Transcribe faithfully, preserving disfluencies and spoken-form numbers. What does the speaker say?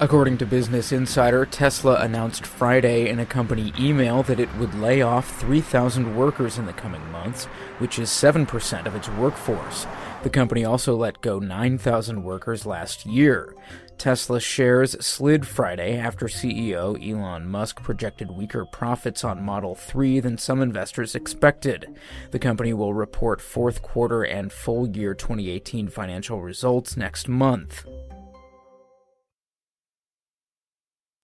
According to Business Insider, Tesla announced Friday in a company email that it would lay off three thousand workers in the coming months, which is seven percent of its workforce. The company also let go nine thousand workers last year. Tesla shares slid Friday after C E O Elon Musk projected weaker profits on Model three than some investors expected. The company will report fourth quarter and full year twenty eighteen financial results next month.